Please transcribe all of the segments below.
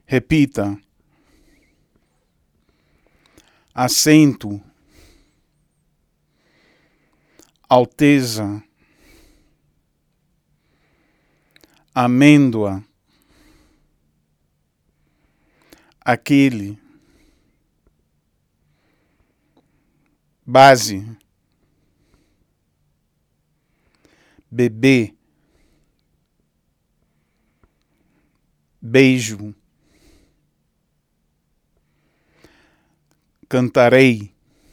Repita. Assento. Alteza. Amêndoa. Aquele. Base. Bebê. Beijo. Cantarei.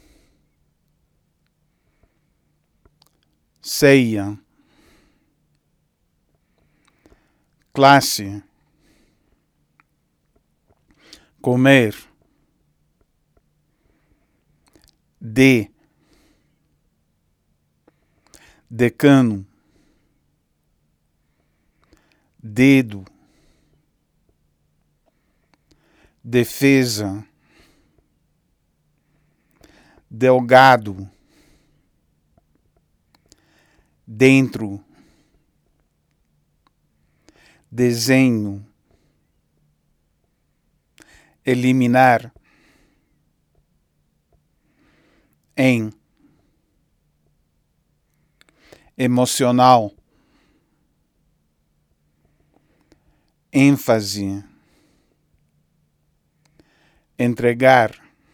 Ceia. Classe. Comer. Decano. Dedo. Defesa. Delgado. Dentro. Desenho. Eliminar. Em. Emocional. ênfase, entregar,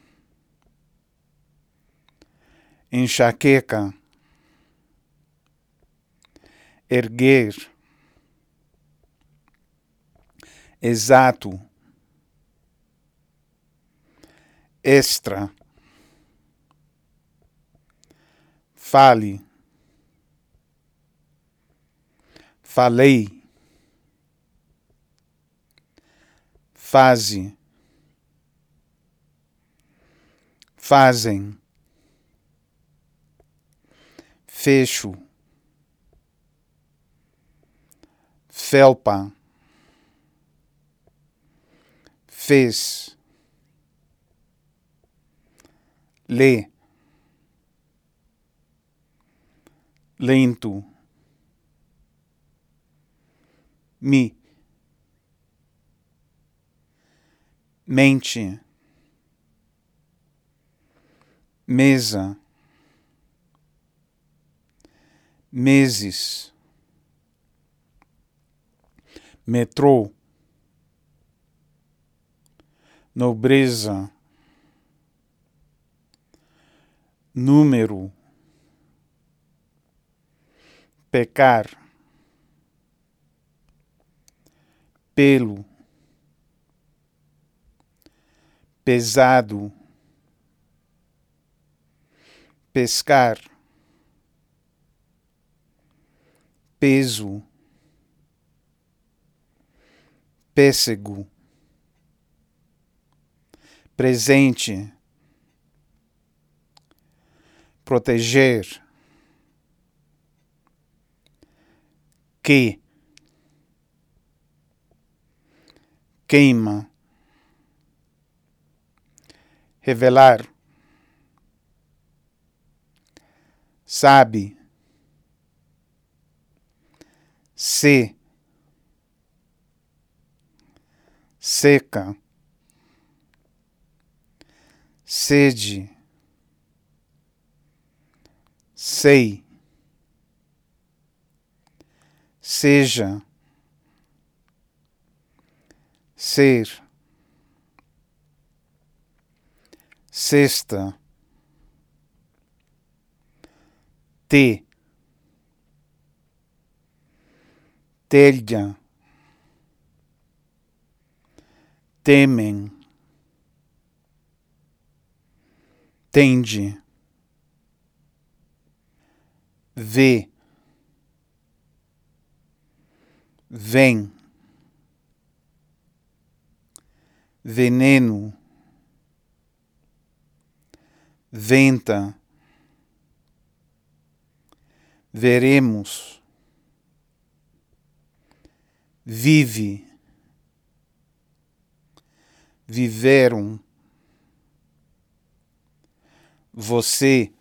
enxaqueca, erguer, exato, extra, fale, falei, faze, fazem, fecho, felpa, fez, lê, lento, mente, mesa, meses, metrô, nobreza, número, pecar, pelo, pesado, pescar, peso, pêssego, presente, proteger, queima, revelar, sabe, seca, sede, sei, seja, ser, cesta, telha, temem, tende, vê, vem, veneno, venta, veremos, vive, viveram, você,